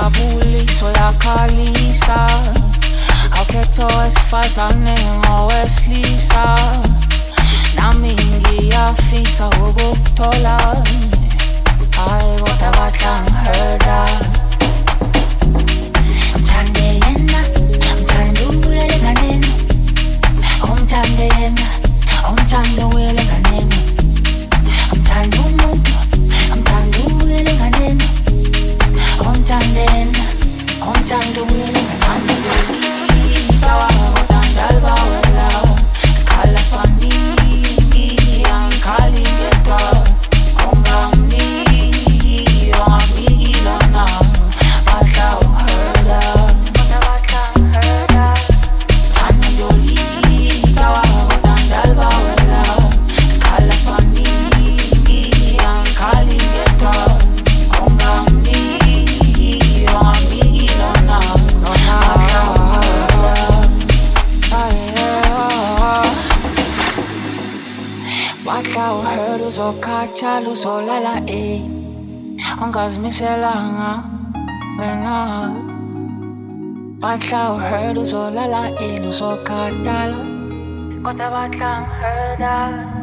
jabuliso yakhalisa awukhetho wesifazane ngowesilisa nami ngiyafisa ukukuthola hayi kodwa bahlangihurda ngithande yena ngithanda ukuyela enganeni ngithande yena ngithanda ukuyela enganeni ngithanda umuntu ngithanda ukuyela enganeni ngithande yena ngithanda ukuyela enganeni Tawa utandalba wela skala spandini ankali geta ongamni amigilana bata herda tandoli tawa utandalba wela skala spandini ankali geta ongamni amigilana Batla uherd uzokhathala uzolala ungazimiselanga wena Batla uherd uzolala uzokhathala kodwa bahlangihurda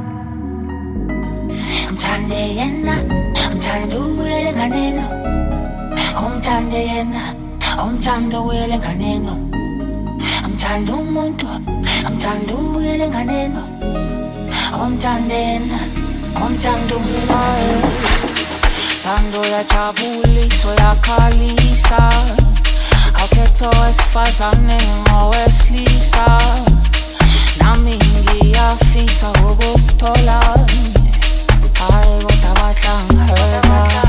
Ngithande yena ngithanda ukuyela enganeni ngithande yena ngithanda ukuyela enganeni ngithanda umuntu ngithanda ukuyela enganeni Omtandena, omtanduna Tando ya jabuliso yakhalisa awukhetho wesifazane ngowesilisa nami ngiyafisa ukukuthola hayi kodwa bahlangihurda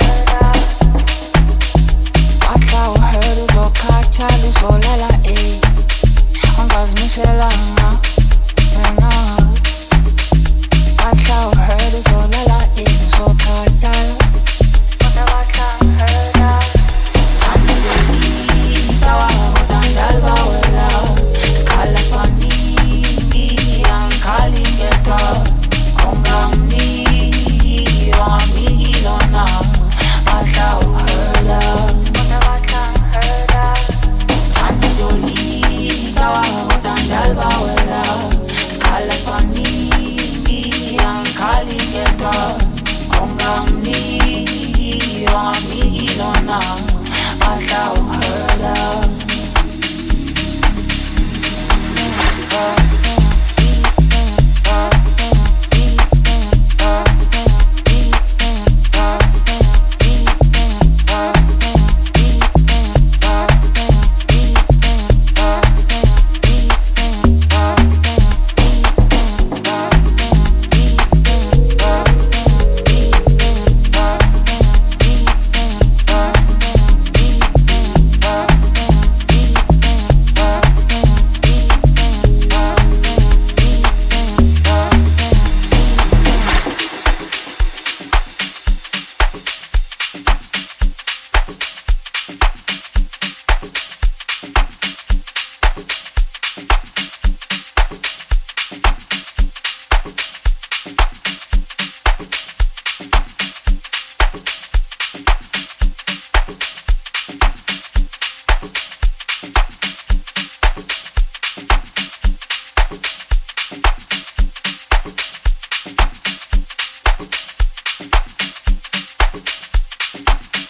Batla uhurda uzokhathala uzolala ungazimiselanga wena Batla uhurda uzolala uzokhathala kodwa bahlangihurda tandoli tawa utandalba wela skala spandini ankali geta ongamni amigilana Batla uhurda kodwa bahlangihurda tandoli tawa utandalba wela skala spandini ankali geta ongamni amigilana Batla uhurda